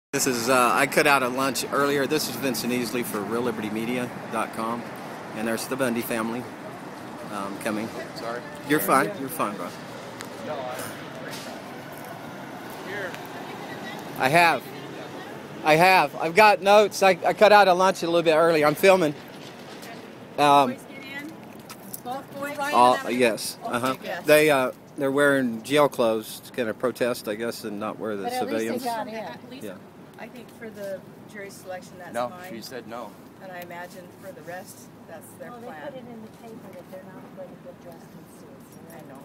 This is, I cut out a lunch earlier. This is Vincent Easley for RealLibertyMedia.com. And there's the Bundy family coming. Sorry? You're fine. You're fine, bro. I have. I've got notes. I cut out a lunch a little bit earlier. I'm filming. Boys get in? Both boys? Yes. Yes. They're wearing jail clothes to kind of protest, I guess, and not wear the But civilians. at least Yeah. I think for the jury selection, that's No, fine. she said no. And I imagine for the rest, that's their Well, they plan. put it in the paper that they're not going to get dressed in suits. I know.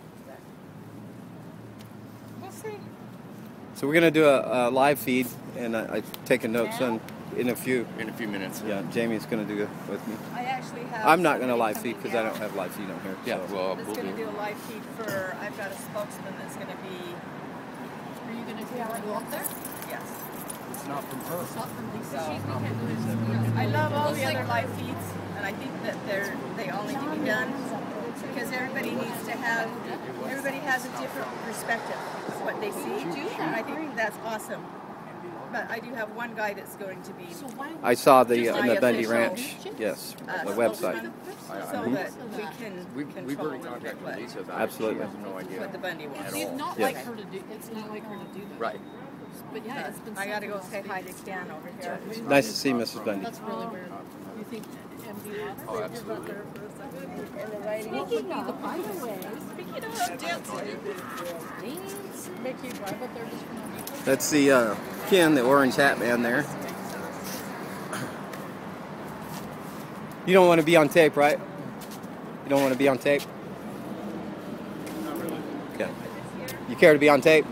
We'll see. So we're going to do a live feed, and I've taken notes in a few. In a few minutes. Yeah, Jamie's going to do it with me. I actually have. I'm not going to somebody live feed coming because I don't out have live feed on here. Yeah, so. well, That's we'll going to do. do a live feed for. I've got a spokesman that's going to be. Are you going to go up there? Yes. It's not from her. It's not from Lisa. So, I love all the other live feeds, and I think that they all need to be done because everybody has a different perspective of what they see, and I think that's awesome. But I do have one guy that's going to be I saw the Just on the my Bundy official, Ranch. Yes, the website. spokesman, so that we can We've control already a little bit contacted Lisa about Absolutely. it. She has no idea. what the Bundy wants. At It's all. not Yes. like her to do. It's not like her to do that. Right. But yeah, it's been. I got to go something say hi to Stan over here. Nice to see Mrs. Bundy. That's really weird. You think MD loves Oh, absolutely. Speaking of, by the way, Mickey drive up there just for no reason? That's the Ken, the orange hat man there. You don't want to be on tape, right? You don't want to be on tape? Okay. You care to be on tape?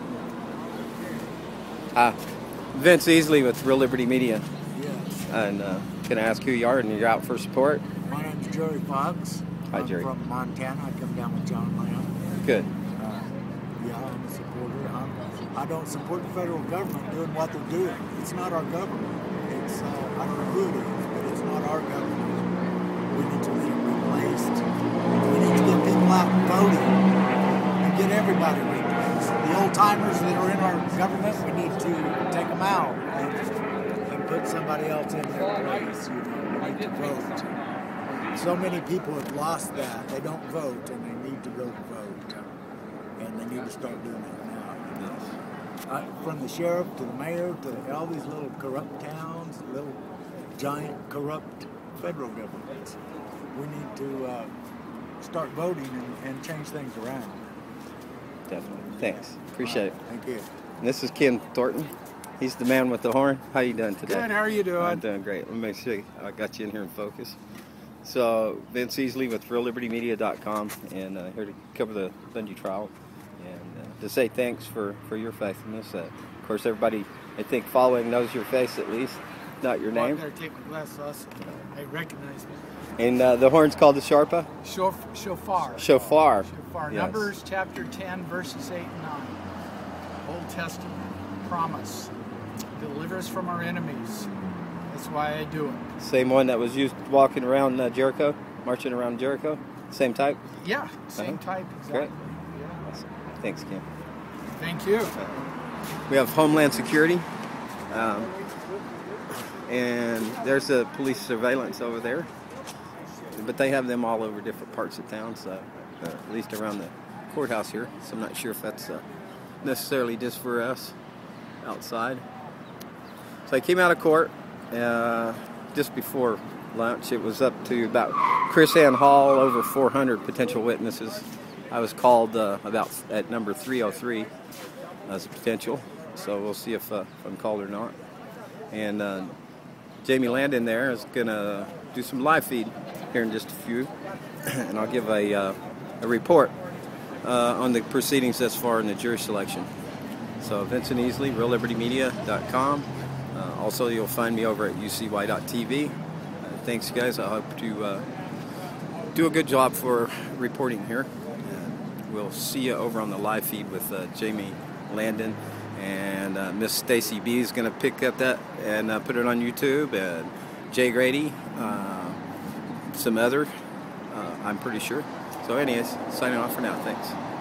Vince Easley with Real Liberty Media. Yes. And can I ask who you are and you're out for support? My name's Jerry Fox. Hi, I'm Jerry. from Montana. I come down with John Lamb. Good. Yeah, I'm a supporter. I don't support the federal government doing what they're doing. It's not our government. It's I don't know who it is, but it's not our government. We need to get it replaced. We need to get people out voting and get everybody replaced. The old timers that are in our government, we need to take them out and put somebody else in their place. You know, we need to vote. So many people have lost that. They don't vote, and they need to go vote. And they need to start doing that now. From the sheriff to the mayor to all these little corrupt towns, little giant corrupt federal governments. We need to start voting and change things around. Definitely. Thanks. Appreciate it. Thank you. And this is Ken Thornton. He's the man with the horn. How you doing today? Good. How are you doing? I'm doing great. Let me make sure I got you in here in focus. So, Vince Easley with RealLibertyMedia.com, and here to cover the Bundy trial, and to say thanks for your faithfulness. Of course, everybody, I think, following knows your face at least, not your name. Well, take my glasses off. I recognize me. And the horn's called the Sharpa? Shofar. Shofar. Shofar. Yes. Numbers chapter 10, verses 8 and 9. Old Testament promise. Deliver us from our enemies. That's why I do it. Same one that was used walking around Jericho, marching around Jericho? Same type? Yeah, same type exactly. Great. Yeah. Thanks, Ken. Thank you. We have Homeland Security, and there's a police surveillance over there, but they have them all over different parts of town, so at least around the courthouse here, so I'm not sure if that's necessarily just for us outside. So I came out of court just before lunch. It was up to about Chris Ann Hall, over 400 potential witnesses. I was called about at number 303 as a potential, so we'll see if I'm called or not. And Jamie Landon there is going to do some live feed here in just a few, and I'll give a report on the proceedings thus far in the jury selection. So Vincent Easley, RealLibertyMedia.com. Also, you'll find me over at ucy.tv. Thanks, guys. I hope to do a good job for reporting here. We'll see you over on the live feed with Jamie Landon, and Miss Stacy B is going to pick up that and put it on YouTube, and Jay Grady, some other, I'm pretty sure. So anyways, signing off for now. Thanks.